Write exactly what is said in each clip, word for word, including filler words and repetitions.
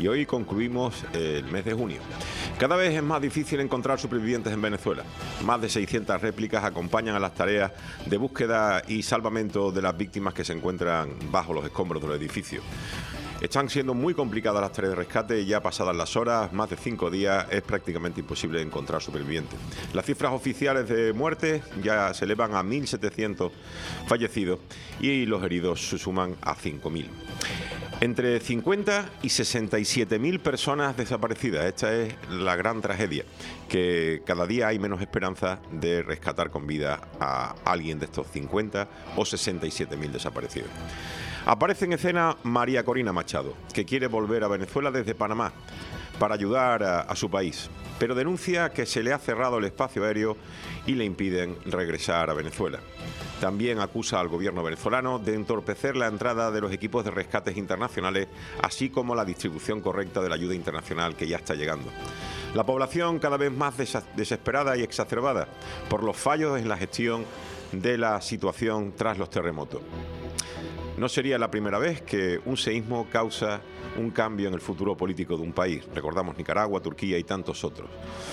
y hoy concluimos el mes de junio. Cada vez es más difícil encontrar supervivientes en Venezuela. Más de seiscientas réplicas acompañan a las tareas de búsqueda y salvamento de las víctimas que se encuentran bajo los escombros del edificio. Están siendo muy complicadas las tareas de rescate y ya pasadas las horas, más de cinco días, es prácticamente imposible encontrar supervivientes. Las cifras oficiales de muertes ya se elevan a mil setecientos fallecidos y los heridos se suman a cinco mil. Entre cincuenta y sesenta y siete mil personas desaparecidas. Esta es la gran tragedia, que cada día hay menos esperanza de rescatar con vida a alguien de estos cincuenta o sesenta y siete mil desaparecidos. Aparece en escena María Corina Machado, que quiere volver a Venezuela desde Panamá para ayudar a, a su país, pero denuncia que se le ha cerrado el espacio aéreo y le impiden regresar a Venezuela. También acusa al gobierno venezolano de entorpecer la entrada de los equipos de rescates internacionales, así como la distribución correcta de la ayuda internacional que ya está llegando. La población cada vez más desesperada y exacerbada por los fallos en la gestión de la situación tras los terremotos. No sería la primera vez que un seísmo causa un cambio en el futuro político de un país. Recordamos Nicaragua, Turquía y tantos otros.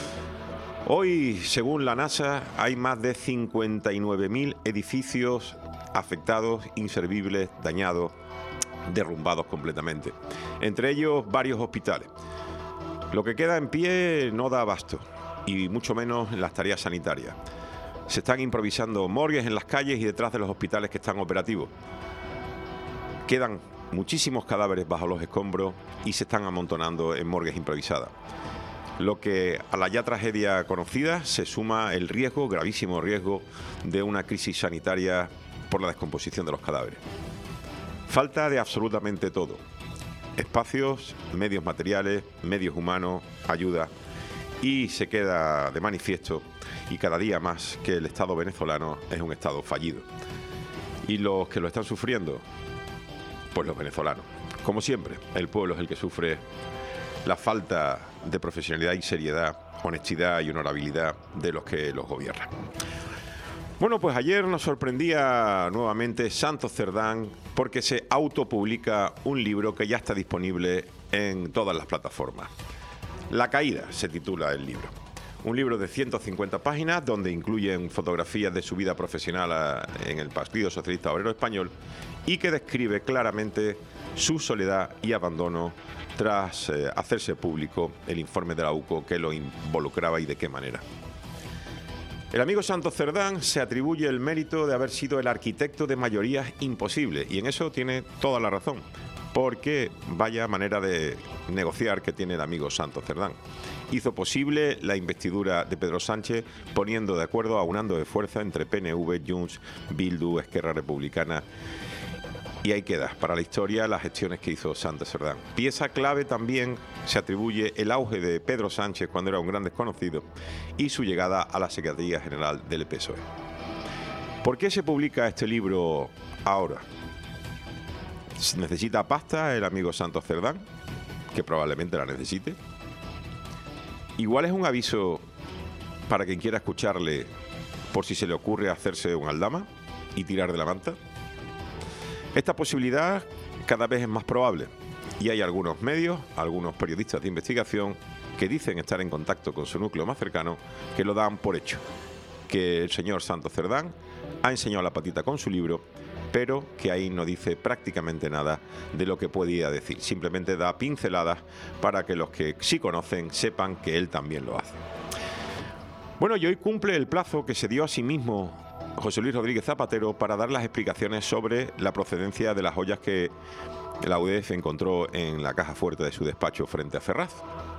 Hoy, según la NASA, hay más de cincuenta y nueve mil edificios afectados, inservibles, dañados, derrumbados completamente. Entre ellos, varios hospitales. Lo que queda en pie no da abasto, y mucho menos en las tareas sanitarias. Se están improvisando morgues en las calles y detrás de los hospitales que están operativos. Quedan muchísimos cadáveres bajo los escombros y se están amontonando en morgues improvisadas. Lo que a la ya tragedia conocida se suma el riesgo, gravísimo riesgo, de una crisis sanitaria por la descomposición de los cadáveres. Falta de absolutamente todo: espacios, medios materiales, medios humanos, ayuda, y se queda de manifiesto, y cada día más, que el Estado venezolano es un Estado fallido. Y los que lo están sufriendo, pues los venezolanos. Como siempre, el pueblo es el que sufre la falta de profesionalidad y seriedad, honestidad y honorabilidad de los que los gobiernan. Bueno, pues ayer nos sorprendía nuevamente Santos Cerdán, porque se autopublica un libro que ya está disponible en todas las plataformas. La caída se titula el libro. Un libro de ciento cincuenta páginas donde incluyen fotografías de su vida profesional en el Partido Socialista Obrero Español y que describe claramente su soledad y abandono tras eh, hacerse público el informe de la U C O que lo involucraba y de qué manera. El amigo Santos Cerdán se atribuye el mérito de haber sido el arquitecto de mayorías imposibles, y en eso tiene toda la razón, porque vaya manera de negociar que tiene el amigo Santos Cerdán. Hizo posible la investidura de Pedro Sánchez poniendo de acuerdo, aunando de fuerza entre P N V, Junts, Bildu, Esquerra Republicana. Y ahí queda para la historia las gestiones que hizo Santos Cerdán. Pieza clave también se atribuye el auge de Pedro Sánchez cuando era un gran desconocido y su llegada a la Secretaría General del P S O E. ¿Por qué se publica este libro ahora? ¿Necesita pasta el amigo Santos Cerdán? Que probablemente la necesite. Igual es un aviso para quien quiera escucharle por si se le ocurre hacerse un aldama y tirar de la manta. Esta posibilidad cada vez es más probable y hay algunos medios, algunos periodistas de investigación que dicen estar en contacto con su núcleo más cercano, que lo dan por hecho, que el señor Santos Cerdán ha enseñado la patita con su libro, pero que ahí no dice prácticamente nada de lo que podía decir. Simplemente da pinceladas para que los que sí conocen sepan que él también lo hace. Bueno, y hoy cumple el plazo que se dio a sí mismo José Luis Rodríguez Zapatero para dar las explicaciones sobre la procedencia de las joyas que la U D F encontró en la caja fuerte de su despacho frente a Ferraz.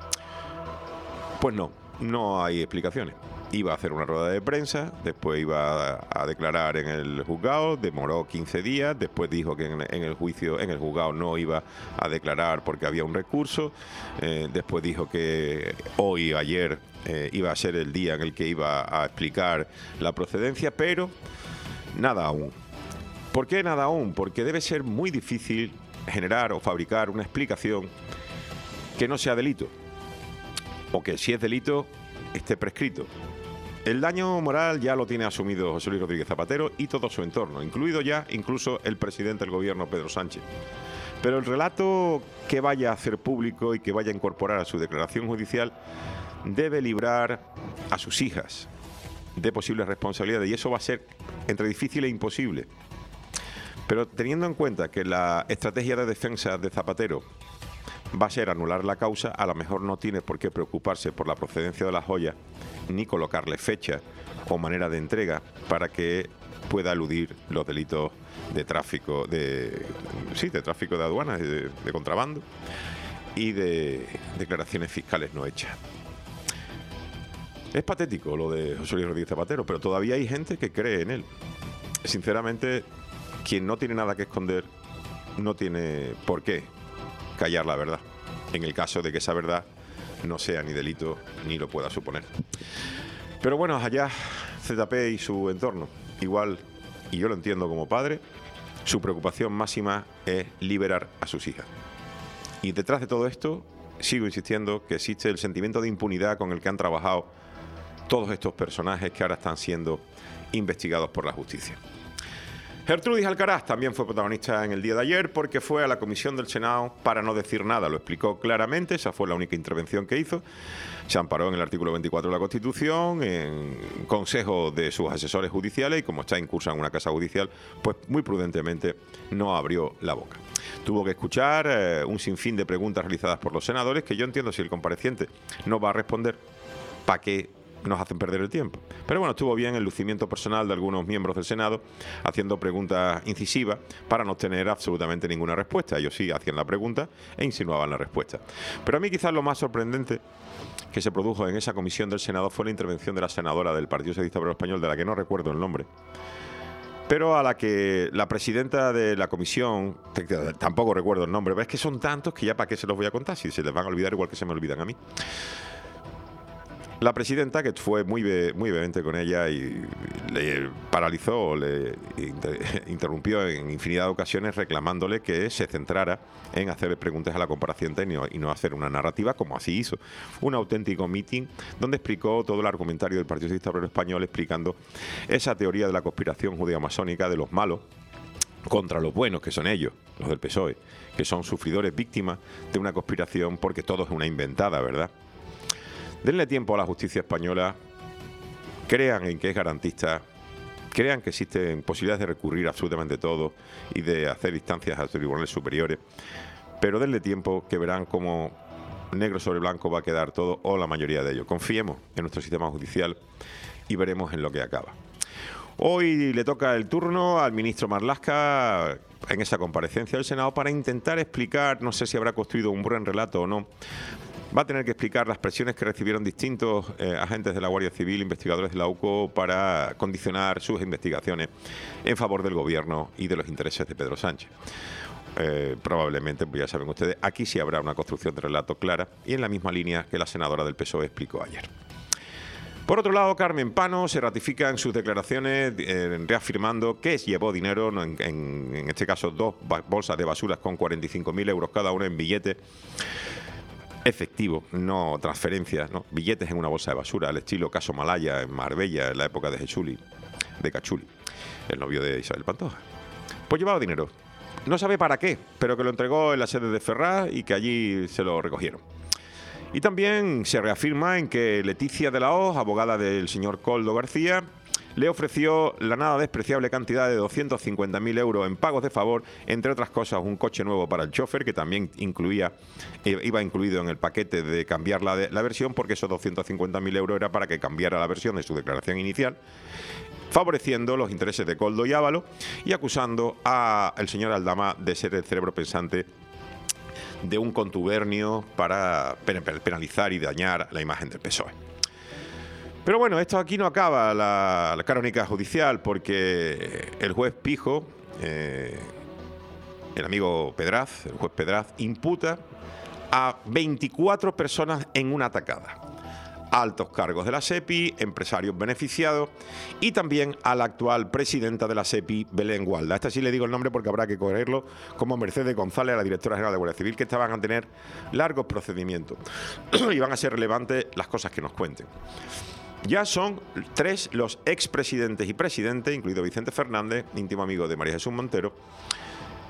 Pues no, no hay explicaciones. Iba a hacer una rueda de prensa, después iba a, a declarar en el juzgado, demoró quince días, después dijo que en, en el juicio, en el juzgado no iba a declarar porque había un recurso, eh, después dijo que hoy, ayer, eh, iba a ser el día en el que iba a explicar la procedencia, pero nada aún. ¿Por qué nada aún? Porque debe ser muy difícil generar o fabricar una explicación que no sea delito, o que si es delito esté prescrito. El daño moral ya lo tiene asumido José Luis Rodríguez Zapatero y todo su entorno, incluido ya incluso el presidente del gobierno, Pedro Sánchez. Pero el relato que vaya a hacer público y que vaya a incorporar a su declaración judicial debe librar a sus hijas de posibles responsabilidades, y eso va a ser entre difícil e imposible. Pero teniendo en cuenta que la estrategia de defensa de Zapatero va a ser anular la causa, a lo mejor no tiene por qué preocuparse por la procedencia de las joyas ni colocarle fecha o manera de entrega para que pueda eludir los delitos de tráfico de sí de tráfico de aduanas, de, de contrabando y de declaraciones fiscales no hechas. Es patético lo de José Luis Rodríguez Zapatero, pero todavía hay gente que cree en él. Sinceramente, quien no tiene nada que esconder no tiene por qué callar la verdad, en el caso de que esa verdad no sea ni delito ni lo pueda suponer. Pero bueno, allá Z P y su entorno. Igual, y yo lo entiendo como padre, su preocupación máxima es liberar a sus hijas. Y detrás de todo esto, sigo insistiendo que existe el sentimiento de impunidad con el que han trabajado todos estos personajes que ahora están siendo investigados por la justicia. Gertrudis Alcaraz también fue protagonista en el día de ayer porque fue a la comisión del Senado para no decir nada. Lo explicó claramente, esa fue la única intervención que hizo. Se amparó en el artículo veinticuatro de la Constitución, en consejo de sus asesores judiciales, y como está incursa en una casa judicial, pues muy prudentemente no abrió la boca. Tuvo que escuchar eh, un sinfín de preguntas realizadas por los senadores, que yo entiendo, si el compareciente no va a responder, ¿para qué nos hacen perder el tiempo? Pero bueno, estuvo bien el lucimiento personal de algunos miembros del Senado haciendo preguntas incisivas para no obtener absolutamente ninguna respuesta. Ellos sí hacían la pregunta e insinuaban la respuesta. Pero a mí quizás lo más sorprendente que se produjo en esa comisión del Senado fue la intervención de la senadora del Partido Socialista Obrero Español, de la que no recuerdo el nombre, pero a la que la presidenta de la comisión, tampoco recuerdo el nombre, pero es que son tantos que ya para qué se los voy a contar, si se les van a olvidar igual que se me olvidan a mí. La presidenta, que fue muy, muy vehemente con ella y le paralizó, le inter, interrumpió en infinidad de ocasiones reclamándole que se centrara en hacer preguntas a la compareciente y no, y no hacer una narrativa como así hizo. Un auténtico meeting donde explicó todo el argumentario del Partido Socialista Obrero Español, explicando esa teoría de la conspiración judeo-masónica de los malos contra los buenos, que son ellos, los del P S O E, que son sufridores víctimas de una conspiración porque todo es una inventada, ¿verdad? Denle tiempo a la justicia española, crean en que es garantista, crean que existen posibilidades de recurrir absolutamente todo y de hacer instancias a tribunales superiores, pero denle tiempo, que verán cómo negro sobre blanco va a quedar todo, o la mayoría de ello. Confiemos en nuestro sistema judicial y veremos en lo que acaba. Hoy le toca el turno al ministro Marlaska en esa comparecencia del Senado para intentar explicar, no sé si habrá construido un buen relato o no. Va a tener que explicar las presiones que recibieron distintos eh, agentes de la Guardia Civil, investigadores de la U C O, para condicionar sus investigaciones en favor del gobierno y de los intereses de Pedro Sánchez. Eh, probablemente, pues ya saben ustedes, aquí sí habrá una construcción de relato clara y en la misma línea que la senadora del P S O E explicó ayer. Por otro lado, Carmen Pano se ratifica en sus declaraciones eh, reafirmando que llevó dinero, en, en, en este caso dos bolsas de basuras con cuarenta y cinco mil euros cada una en billetes efectivo, no transferencias, ¿no? Billetes en una bolsa de basura, al estilo caso Malaya en Marbella, en la época de Jechuli, de Cachuli, el novio de Isabel Pantoja. Pues llevaba dinero. No sabe para qué, pero que lo entregó en la sede de Ferraz y que allí se lo recogieron. Y también se reafirma en que Leticia de la Hoz, abogada del señor Koldo García, le ofreció la nada despreciable cantidad de doscientos cincuenta mil euros en pagos de favor, entre otras cosas un coche nuevo para el chofer, que también incluía, eh, iba incluido en el paquete de cambiar la, de, la versión, porque esos doscientos cincuenta mil euros era para que cambiara la versión de su declaración inicial, favoreciendo los intereses de Koldo y Ábalos y acusando al señor Aldama de ser el cerebro pensante de un contubernio para penalizar y dañar la imagen del P S O E. Pero bueno, esto aquí no acaba la, la crónica judicial, porque el juez Pijo, eh, el amigo Pedraz, el juez Pedraz, imputa a veinticuatro personas en una atacada. Altos cargos de la SEPI, empresarios beneficiados y también a la actual presidenta de la SEPI, Belén Gualda. A esta sí le digo el nombre porque habrá que correrlo, como Mercedes González, la directora general de Guardia Civil, que estaban a tener largos procedimientos y van a ser relevantes las cosas que nos cuenten. Ya son tres los expresidentes y presidentes, incluido Vicente Fernández, íntimo amigo de María Jesús Montero,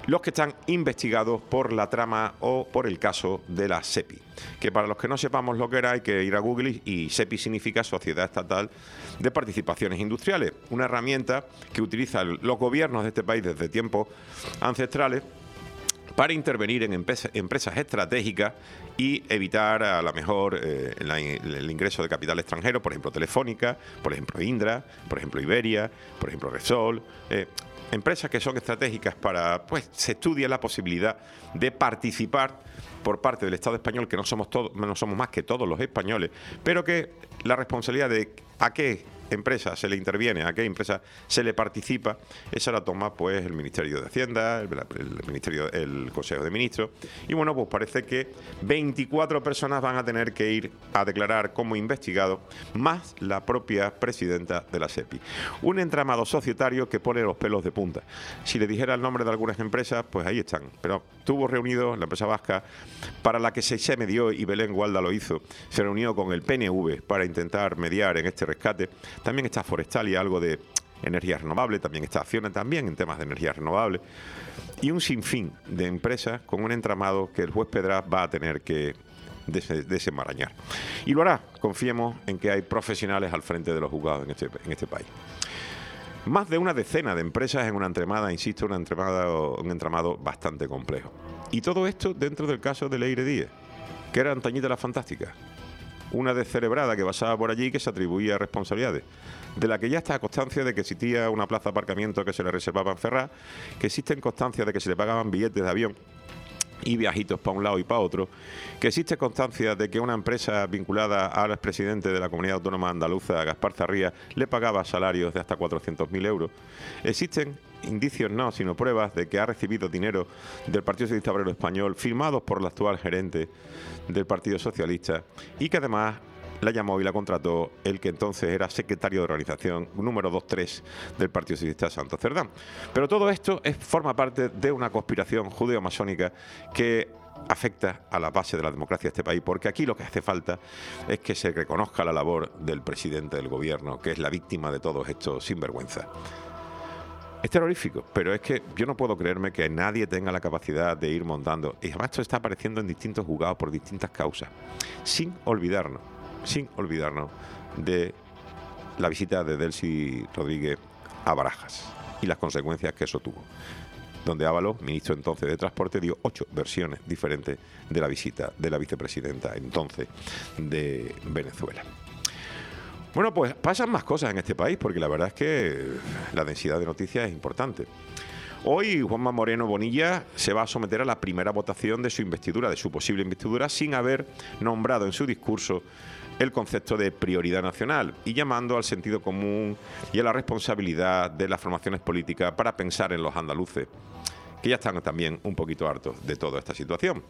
los que están investigados por la trama o por el caso de la SEPI, que para los que no sepamos lo que era hay que ir a Google, y SEPI significa Sociedad Estatal de Participaciones Industriales, una herramienta que utilizan los gobiernos de este país desde tiempos ancestrales para intervenir en empresas estratégicas y evitar a lo mejor eh, la, el ingreso de capital extranjero, por ejemplo Telefónica, por ejemplo Indra, por ejemplo Iberia, por ejemplo Repsol. Eh, Empresas que son estratégicas para, pues, se estudia la posibilidad de participar por parte del Estado español, que no somos todos, no somos más que todos los españoles, pero que la responsabilidad de a qué empresa se le interviene, a qué empresa se le participa, esa la toma pues el Ministerio de Hacienda, el, el Ministerio, el Consejo de Ministros, y bueno, pues parece que veinticuatro personas van a tener que ir a declarar como investigados, más la propia presidenta de la SEPI. Un entramado societario que pone los pelos de punta. Si le dijera el nombre de algunas empresas, pues ahí están, pero tuvo reunido la empresa vasca, para la que se medió, y Belén Gualda lo hizo, se reunió con el P N V para intentar mediar en este rescate. También está Forestal y algo de energía renovable, también está Acciona, también en temas de energía renovable, y un sinfín de empresas con un entramado que el juez Pedraz va a tener que des- desenmarañar. Y lo hará, confiemos en que hay profesionales al frente de los juzgados en este, en este país. Más de una decena de empresas en una entramada, insisto, una entramada, un entramado bastante complejo. Y todo esto dentro del caso de Leire Díez, que era Antañita la Fantástica, una descerebrada que pasaba por allí y que se atribuía responsabilidades, de la que ya está constancia de que existía una plaza de aparcamiento que se le reservaba en Ferraz, que existen constancias de que se le pagaban billetes de avión y viajitos para un lado y para otro, que existe constancia de que una empresa vinculada al expresidente de la Comunidad Autónoma Andaluza, Gaspar Zarría, le pagaba salarios de hasta cuatrocientos mil euros. Existen indicios, no, sino pruebas de que ha recibido dinero del Partido Socialista Obrero Español, firmados por el actual gerente del Partido Socialista, y que además la llamó y la contrató el que entonces era secretario de organización número dos tres del Partido Socialista de Santo Cerdán. Pero todo esto es, forma parte de una conspiración judeo-masónica que afecta a la base de la democracia de este país, porque aquí lo que hace falta es que se reconozca la labor del presidente del gobierno, que es la víctima de todos estos sinvergüenzas. Es terrorífico, pero es que yo no puedo creerme que nadie tenga la capacidad de ir montando, y además esto está apareciendo en distintos juzgados por distintas causas, sin olvidarnos, sin olvidarnos de la visita de Delcy Rodríguez a Barajas y las consecuencias que eso tuvo, donde Ábalos, ministro entonces de Transporte, dio ocho versiones diferentes de la visita de la vicepresidenta entonces de Venezuela. Bueno, pues pasan más cosas en este país, porque la verdad es que la densidad de noticias es importante. Hoy Juanma Moreno Bonilla se va a someter a la primera votación de su investidura, de su posible investidura, sin haber nombrado en su discurso el concepto de prioridad nacional y llamando al sentido común y a la responsabilidad de las formaciones políticas para pensar en los andaluces, que ya están también un poquito hartos de toda esta situación.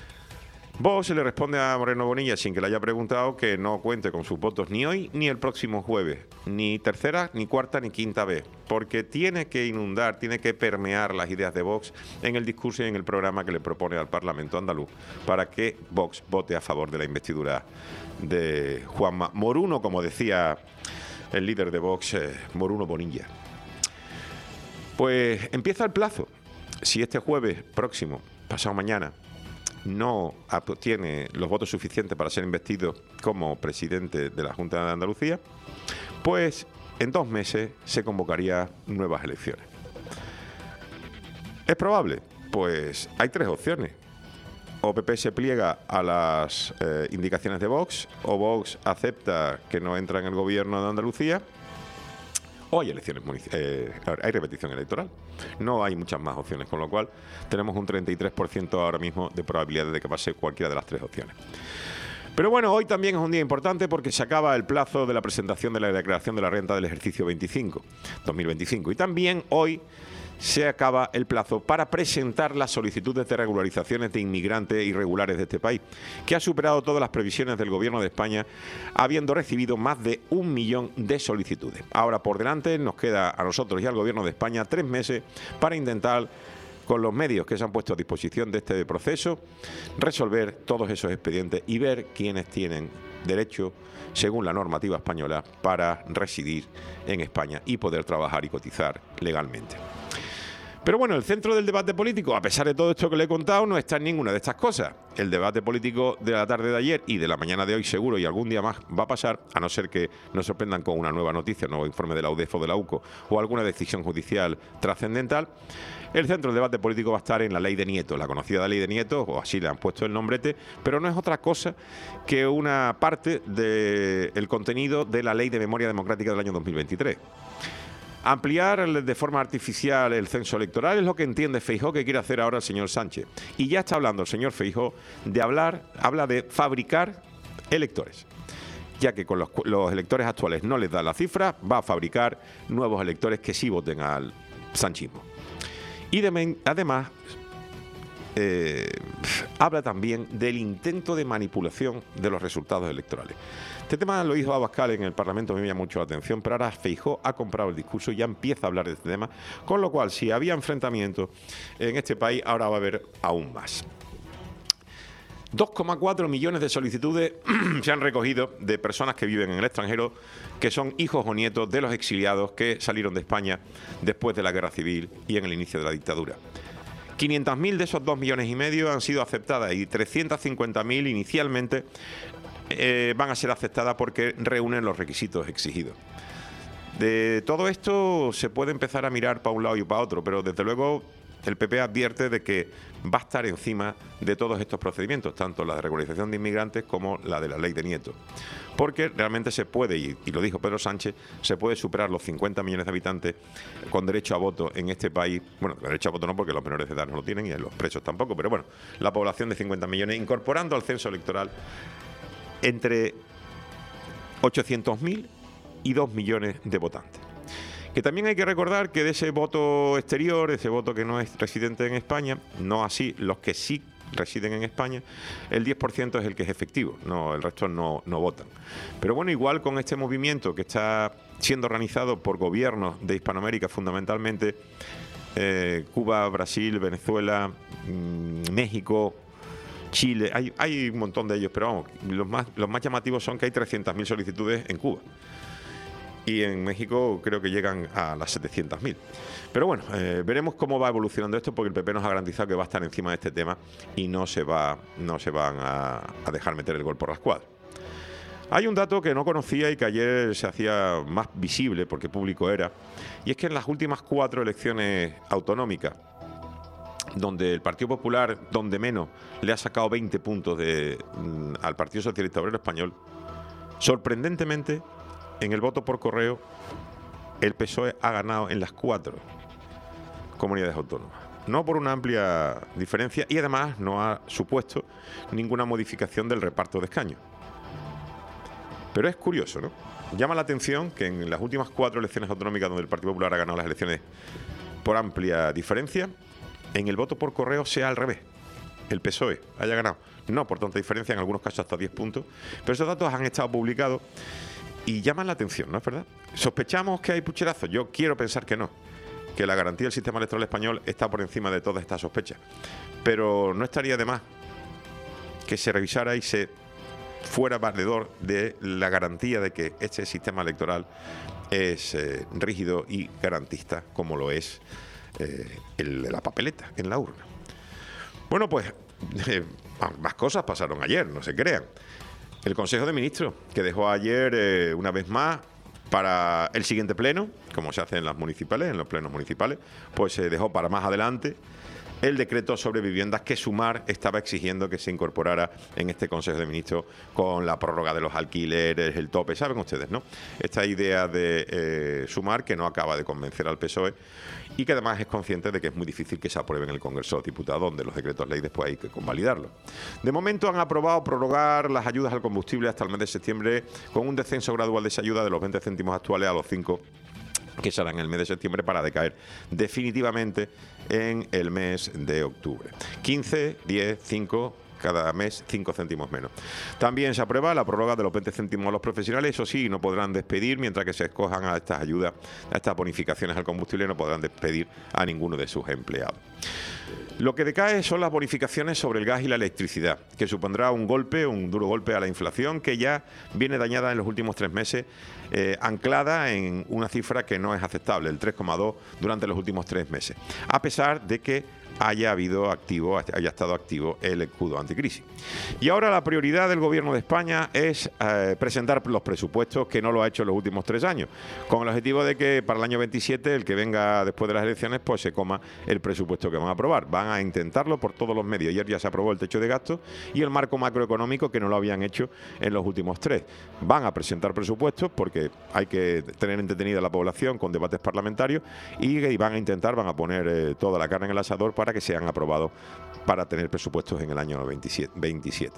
Vox le responde a Moreno Bonilla, sin que le haya preguntado, que no cuente con sus votos ni hoy ni el próximo jueves, ni tercera, ni cuarta, ni quinta vez, porque tiene que inundar, tiene que permear las ideas de Vox en el discurso y en el programa que le propone al Parlamento andaluz para que Vox vote a favor de la investidura de Juanma Moruno, como decía el líder de Vox, eh, Moruno Bonilla. Pues empieza el plazo. Si este jueves próximo, pasado mañana, no obtiene los votos suficientes para ser investido como presidente de la Junta de Andalucía, pues en dos meses se convocaría nuevas elecciones. ¿Es probable? Pues hay tres opciones. O P P se pliega a las eh, indicaciones de Vox, o Vox acepta que no entra en el gobierno de Andalucía, o hay elecciones eh, hay repetición electoral. No hay muchas más opciones, con lo cual tenemos un treinta y tres por ciento ahora mismo de probabilidades de que pase cualquiera de las tres opciones. Pero bueno, hoy también es un día importante porque se acaba el plazo de la presentación de la declaración de la renta del ejercicio veinticinco, dos mil veinticinco. Y también hoy se acaba el plazo para presentar las solicitudes de regularizaciones de inmigrantes irregulares de este país, que ha superado todas las previsiones del Gobierno de España, habiendo recibido más de un millón de solicitudes. Ahora por delante nos queda a nosotros y al Gobierno de España tres meses para intentar, con los medios que se han puesto a disposición de este proceso, resolver todos esos expedientes y ver quiénes tienen derecho, según la normativa española, para residir en España y poder trabajar y cotizar legalmente. Pero bueno, el centro del debate político, a pesar de todo esto que le he contado, no está en ninguna de estas cosas. El debate político de la tarde de ayer y de la mañana de hoy seguro y algún día más va a pasar, a no ser que nos sorprendan con una nueva noticia, un nuevo informe de la U D E F o de la U C O o alguna decisión judicial trascendental. El centro del debate político va a estar en la ley de Nieto, la conocida ley de Nieto, o así le han puesto el nombrete, pero no es otra cosa que una parte del contenido de la Ley de Memoria Democrática del año dos mil veintitrés. Ampliar de forma artificial el censo electoral es lo que entiende Feijóo que quiere hacer ahora el señor Sánchez. Y ya está hablando el señor Feijóo de hablar, habla de fabricar electores. Ya que con los, los electores actuales no les da la cifra, va a fabricar nuevos electores que sí voten al sanchismo. Y de, además, eh, habla también del intento de manipulación de los resultados electorales. Este tema lo hizo Abascal en el Parlamento, me llama mucho la atención, pero ahora Feijóo ha comprado el discurso y ya empieza a hablar de este tema, con lo cual, si había enfrentamientos en este país, ahora va a haber aún más. dos coma cuatro millones de solicitudes se han recogido de personas que viven en el extranjero, que son hijos o nietos de los exiliados que salieron de España después de la Guerra Civil y en el inicio de la dictadura. quinientas mil de esos dos millones y medio han sido aceptadas y trescientas cincuenta mil inicialmente eh, van a ser aceptadas porque reúnen los requisitos exigidos. De todo esto se puede empezar a mirar para un lado y para otro, pero desde luego el P P advierte de que va a estar encima de todos estos procedimientos, tanto la de regularización de inmigrantes como la de la ley de Nieto. Porque realmente se puede, y, y lo dijo Pedro Sánchez, se puede superar los cincuenta millones de habitantes con derecho a voto en este país. Bueno, derecho a voto no, porque los menores de edad no lo tienen y los presos tampoco, pero bueno, la población de cincuenta millones, incorporando al censo electoral entre ochocientos mil y dos millones de votantes. Que también hay que recordar que de ese voto exterior, ese voto que no es residente en España, no así los que sí residen en España, el diez por ciento es el que es efectivo, no, el resto no, no votan. Pero bueno, igual con este movimiento que está siendo organizado por gobiernos de Hispanoamérica, fundamentalmente eh, Cuba, Brasil, Venezuela, mmm, México, Chile, hay, hay un montón de ellos, pero vamos, los más, los más llamativos son que hay trescientas mil solicitudes en Cuba. Y en México creo que llegan a las setecientas mil. Pero bueno, eh, veremos cómo va evolucionando esto, porque el P P nos ha garantizado que va a estar encima de este tema y no se va, no se van a, a dejar meter el gol por la escuadra. Hay un dato que no conocía y que ayer se hacía más visible, porque público era, y es que en las últimas cuatro elecciones autonómicas, donde el Partido Popular, donde menos, le ha sacado veinte puntos de, mm, al Partido Socialista Obrero Español, sorprendentemente, en el voto por correo, el P S O E ha ganado en las cuatro comunidades autónomas. No por una amplia diferencia y además no ha supuesto ninguna modificación del reparto de escaños. Pero es curioso, ¿no? Llama la atención que en las últimas cuatro elecciones autonómicas donde el Partido Popular ha ganado las elecciones por amplia diferencia, en el voto por correo sea al revés. El P S O E haya ganado, no por tanta diferencia, en algunos casos hasta diez puntos, pero esos datos han estado publicados y llaman la atención, ¿no es verdad? ¿Sospechamos que hay pucherazos? Yo quiero pensar que no, que la garantía del sistema electoral español está por encima de todas estas sospechas. Pero no estaría de más que se revisara y se fuera valedor de la garantía de que este sistema electoral es eh, rígido y garantista, como lo es eh, el de la papeleta en la urna. Bueno, pues eh, más cosas pasaron ayer, no se crean. El Consejo de Ministros, que dejó ayer, eh, una vez más, para el siguiente pleno, como se hace en las municipales, en los plenos municipales, pues se dejó para más adelante el decreto sobre viviendas que Sumar estaba exigiendo que se incorporara en este Consejo de Ministros con la prórroga de los alquileres, el tope, saben ustedes, ¿no? Esta idea de eh, Sumar, que no acaba de convencer al P S O E y que además es consciente de que es muy difícil que se apruebe en el Congreso de los Diputados, donde los decretos ley después hay que convalidarlos. De momento han aprobado prorrogar las ayudas al combustible hasta el mes de septiembre, con un descenso gradual de esa ayuda de los veinte céntimos actuales a los cinco que será en el mes de septiembre, para decaer definitivamente en el mes de octubre. quince, diez, cinco, cada mes cinco céntimos menos. También se aprueba la prórroga de los veinte céntimos a los profesionales, eso sí, no podrán despedir mientras que se escojan a estas ayudas, a estas bonificaciones al combustible, no podrán despedir a ninguno de sus empleados. Lo que decae son las bonificaciones sobre el gas y la electricidad, que supondrá un golpe, un duro golpe a la inflación que ya viene dañada en los últimos tres meses, eh, anclada en una cifra que no es aceptable, el tres coma dos durante los últimos tres meses, a pesar de que haya habido activo, haya estado activo el escudo anticrisis. Y ahora la prioridad del Gobierno de España es eh, presentar los presupuestos, que no lo ha hecho en los últimos tres años, con el objetivo de que para el año veintisiete, el que venga después de las elecciones, pues se coma el presupuesto que van a aprobar. Van a intentarlo por todos los medios. Ayer ya se aprobó el techo de gastos y el marco macroeconómico, que no lo habían hecho en los últimos tres. Van a presentar presupuestos porque hay que tener entretenida a la población con debates parlamentarios y, y van a intentar, van a poner eh, toda la carne en el asador para que sean aprobados para tener presupuestos en el año veintisiete.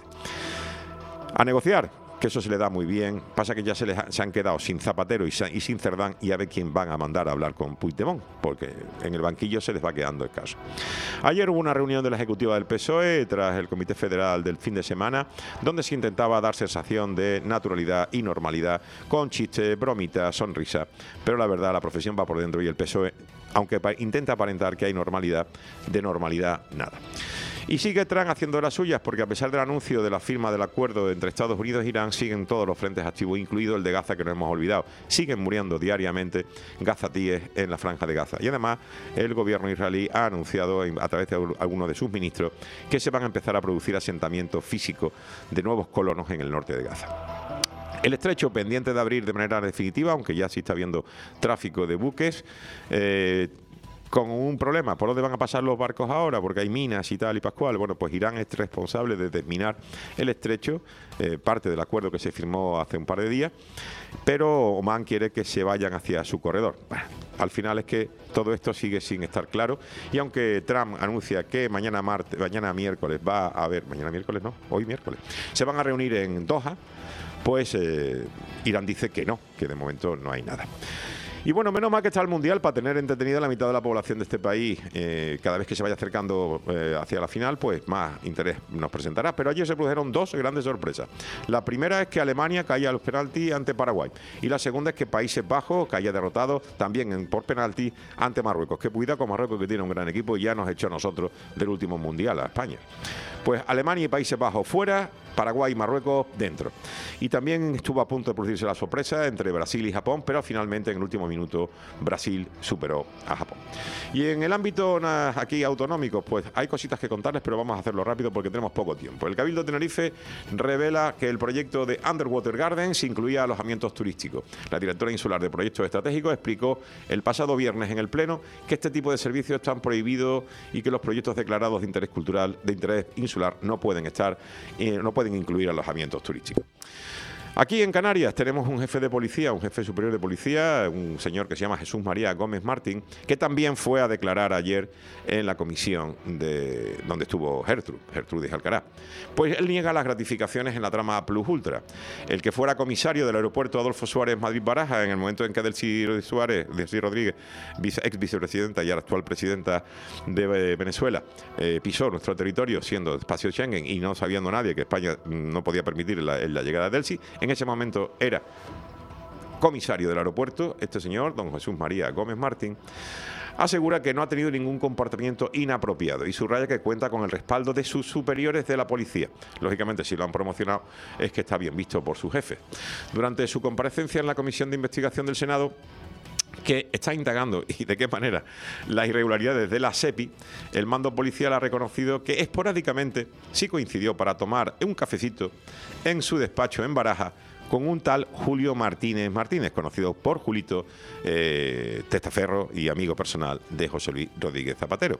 A negociar, que eso se le da muy bien. Pasa que ya se les ha, se han quedado sin Zapatero y, y sin Cerdán, y a ver quién van a mandar a hablar con Puigdemont, porque en el banquillo se les va quedando escaso. Ayer hubo una reunión de la ejecutiva del P S O E tras el Comité Federal del fin de semana, donde se intentaba dar sensación de naturalidad y normalidad, con chistes, bromitas, sonrisa, pero la verdad la profesión va por dentro y el P S O E, aunque intenta aparentar que hay normalidad, de normalidad nada. Y sigue Trump haciendo las suyas, porque a pesar del anuncio de la firma del acuerdo entre Estados Unidos e Irán, siguen todos los frentes activos, incluido el de Gaza, que no hemos olvidado. Siguen muriendo diariamente gazatíes en la franja de Gaza. Y además, el gobierno israelí ha anunciado, a través de algunos de sus ministros, que se van a empezar a producir asentamientos físicos de nuevos colonos en el norte de Gaza. El estrecho pendiente de abrir de manera definitiva, aunque ya sí está habiendo tráfico de buques, eh, con un problema. ¿Por dónde van a pasar los barcos ahora? Porque hay minas y tal y pascual. Bueno, pues Irán es responsable de desminar el estrecho, eh, parte del acuerdo que se firmó hace un par de días, pero Oman quiere que se vayan hacia su corredor. Bueno, al final es que todo esto sigue sin estar claro, y aunque Trump anuncia que mañana martes, mañana miércoles va a haber, mañana miércoles no, hoy miércoles, se van a reunir en Doha, pues eh, Irán dice que no, que de momento no hay nada. Y bueno, menos mal que está el Mundial para tener entretenida a la mitad de la población de este país. Eh, cada vez que se vaya acercando eh, hacia la final, pues más interés nos presentará. Pero ayer se produjeron dos grandes sorpresas. La primera es que Alemania caía a los penaltis ante Paraguay. Y la segunda es que Países Bajos caía derrotado también en, por penalti ante Marruecos. Que cuida con Marruecos, que tiene un gran equipo y ya nos echó a nosotros del último Mundial, a España. Pues Alemania y Países Bajos fuera, Paraguay y Marruecos dentro. Y también estuvo a punto de producirse la sorpresa entre Brasil y Japón, pero finalmente en el último minuto Brasil superó a Japón. Y en el ámbito aquí autonómico, pues hay cositas que contarles, pero vamos a hacerlo rápido porque tenemos poco tiempo. El Cabildo de Tenerife revela que el proyecto de Underwater Gardens incluía alojamientos turísticos. La directora insular de Proyectos Estratégicos explicó el pasado viernes en el Pleno que este tipo de servicios están prohibidos y que los proyectos declarados de interés cultural, de interés insular, no pueden estar, eh, no pueden incluir alojamientos turísticos. Aquí en Canarias tenemos un jefe de policía, un jefe superior de policía, un señor que se llama Jesús María Gómez Martín, que también fue a declarar ayer en la comisión de donde estuvo Gertrude, Gertrudis Alcaraz. Pues él niega las gratificaciones en la trama Plus Ultra. El que fuera comisario del aeropuerto Adolfo Suárez Madrid-Baraja en el momento en que Delcy Suárez, Delcy Rodríguez, ex vicepresidenta y actual presidenta de Venezuela, eh, pisó nuestro territorio siendo espacio Schengen y no sabiendo nadie que España no podía permitir la, la llegada de Delcy. En ese momento era comisario del aeropuerto, este señor, don Jesús María Gómez Martín, asegura que no ha tenido ningún comportamiento inapropiado y subraya que cuenta con el respaldo de sus superiores de la policía. Lógicamente, si lo han promocionado es que está bien visto por su jefe. Durante su comparecencia en la Comisión de Investigación del Senado, que está indagando, y de qué manera, las irregularidades de la SEPI, el mando policial ha reconocido que esporádicamente sí coincidió para tomar un cafecito en su despacho en Baraja con un tal Julio Martínez Martínez, conocido por Julito, eh, testaferro y amigo personal de José Luis Rodríguez Zapatero.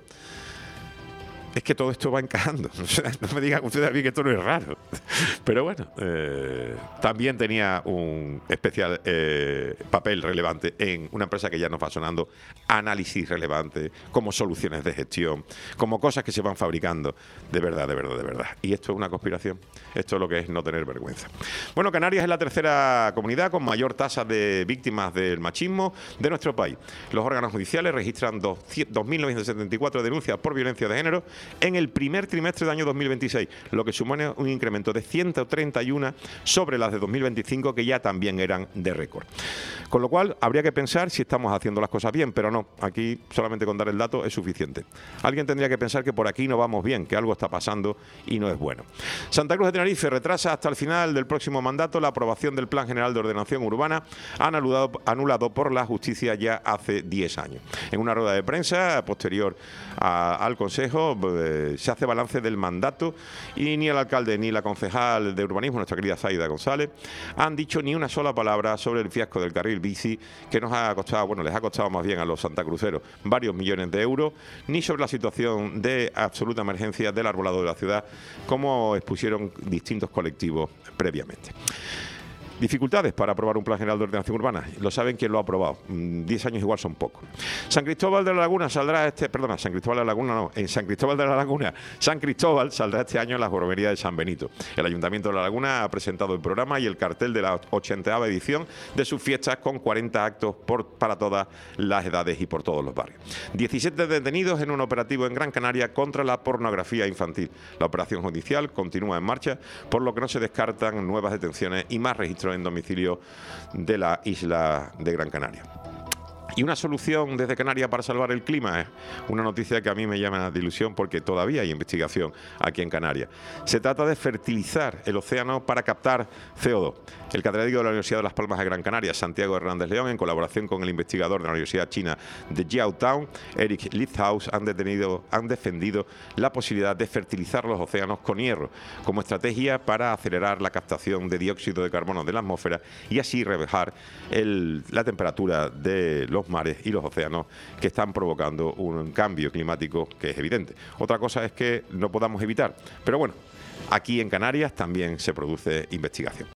Es que todo esto va encajando. No me digan ustedes a mí que esto no es raro. Pero bueno, eh, también tenía un especial eh, papel relevante en una empresa que ya nos va sonando, análisis relevante, como soluciones de gestión, como cosas que se van fabricando. De verdad, de verdad, de verdad. Y esto es una conspiración. Esto es lo que es no tener vergüenza. Bueno, Canarias es la tercera comunidad con mayor tasa de víctimas del machismo de nuestro país. Los órganos judiciales registran dos mil novecientos setenta y cuatro denuncias por violencia de género en el primer trimestre del año dos mil veintiséis, lo que supone un incremento de ciento treinta y uno sobre las de dos mil veinticinco, que ya también eran de récord. Con lo cual, habría que pensar si estamos haciendo las cosas bien, pero no, aquí solamente con dar el dato es suficiente. Alguien tendría que pensar que por aquí no vamos bien, que algo está pasando y no es bueno. Santa Cruz de Tenerife retrasa hasta el final del próximo mandato la aprobación del Plan General de Ordenación Urbana, anulado, anulado por la justicia ya hace diez años. En una rueda de prensa posterior a, al Consejo eh, se hace balance del mandato y ni el alcalde ni la concejal de urbanismo, nuestra querida Zaida González, han dicho ni una sola palabra sobre el fiasco del carril bici, que nos ha costado, bueno, les ha costado más bien a los santacruceros varios millones de euros, ni sobre la situación de absoluta emergencia del arbolado de la ciudad, como expusieron distintos colectivos previamente. Dificultades para aprobar un plan general de ordenación urbana. Lo saben quien lo ha aprobado. Diez años igual son pocos. San Cristóbal de la Laguna saldrá este... Perdona, San Cristóbal de la Laguna no. En San Cristóbal de la Laguna, San Cristóbal saldrá este año en la romería de San Benito. El Ayuntamiento de la Laguna ha presentado el programa y el cartel de la ochentaava edición de sus fiestas, con cuarenta actos por, para todas las edades y por todos los barrios. diecisiete detenidos en un operativo en Gran Canaria contra la pornografía infantil. La operación judicial continúa en marcha, por lo que no se descartan nuevas detenciones y más registros en domicilio de la isla de Gran Canaria. Y una solución desde Canarias para salvar el clima es una noticia que a mí me llama de ilusión, porque todavía hay investigación aquí en Canarias. Se trata de fertilizar el océano para captar C O dos. El catedrático de la Universidad de Las Palmas de Gran Canaria, Santiago Hernández León, en colaboración con el investigador de la Universidad China de Jiaotao, Eric Lichthaus, han, detenido, han defendido la posibilidad de fertilizar los océanos con hierro como estrategia para acelerar la captación de dióxido de carbono de la atmósfera y así rebajar el, la temperatura de los mares y los océanos, que están provocando un cambio climático que es evidente. Otra cosa es que no podamos evitar, pero bueno, aquí en Canarias también se produce investigación.